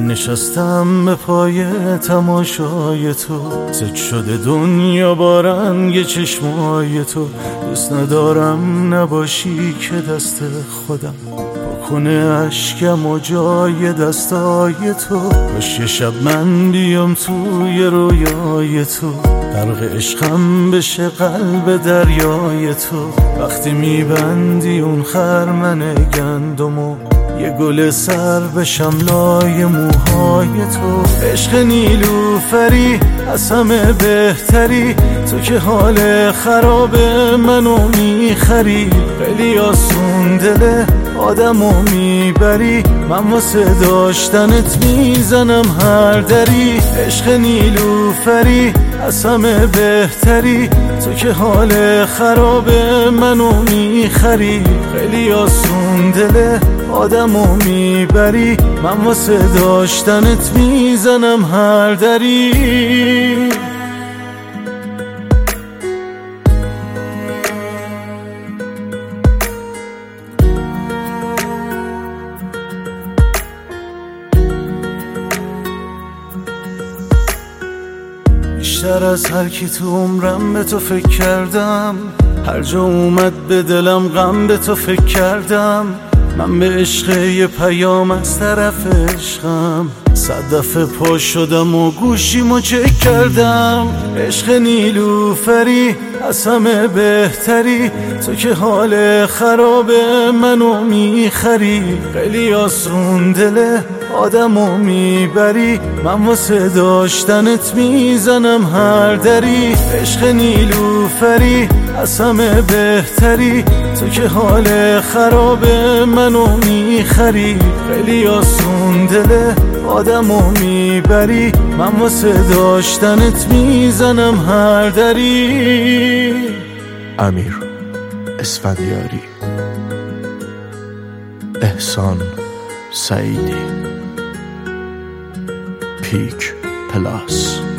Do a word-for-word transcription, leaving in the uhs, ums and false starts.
نشستم به پای تماشای تو، زد شده دنیا با رنگ چشمای تو. دوست ندارم نباشی که دست خودم بکنه اشکم و جای دستای تو. باش یه شب من بیام توی رویای تو، غرق عشقم بشه قلب دریای تو. وقتی میبندی اون خرمن گندمو، یه گل سر بشم لای موهای تو. عشق نیلوفری از همه بهتری، تو که حال خراب منو میخری. خیلی آسون دله آدمو میبری، من واسه داشتنت میزنم هر دری. عشق نیلوفری از همه بهتری، تو که حال خراب منو میخری. خیلی آسون دله آدمو میبری، من واسه داشتنت میزنم هر دری. بیشتر از هر کی تو عمرم به تو فکر کردم، هر جا اومد به دلم غم به تو فکر کردم. من به عشق یه پیام از طرف عشقم، صد دفعه پا شدم و گوشیمو چک کردم. عشق نیلوفری از همه بهتری، تو که حال خراب منو میخری. خیلی آسون دله آدمو میبری، من واسه داشتنت میزنم هر دری. عشق نیلوفری از همه بهتری، تو که حال خراب منو میخری. خیلی آسون دله آدمو میبری، من واسه داشتنت میزنم هر دری. امیر اسفندیاری، احسان سعیدی، پیک پلاس.